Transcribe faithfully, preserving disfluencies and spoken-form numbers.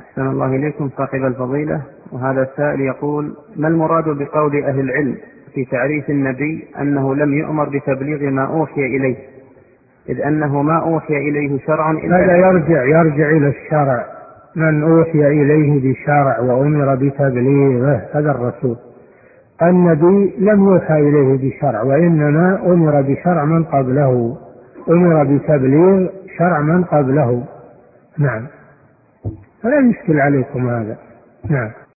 أحسن الله إليكم صاحب الفضيلة. وهذا السائل يقول: ما المراد بقول أهل العلم في تعريف النبي أنه لم يؤمر بتبليغ ما أوحي إليه، إذ أنه ما أوحي إليه شرع إلا هذا يرجع يرجع إلى الشرع. من أوحي إليه بشرع وأمر بتبليغه هذا الرسول. النبي لم يوحى إليه بشرع، وإنما أمر بشرع من قبله، أمر بتبليغ شرع من قبله. نعم، فلا يشكل عليكم هذا. نعم.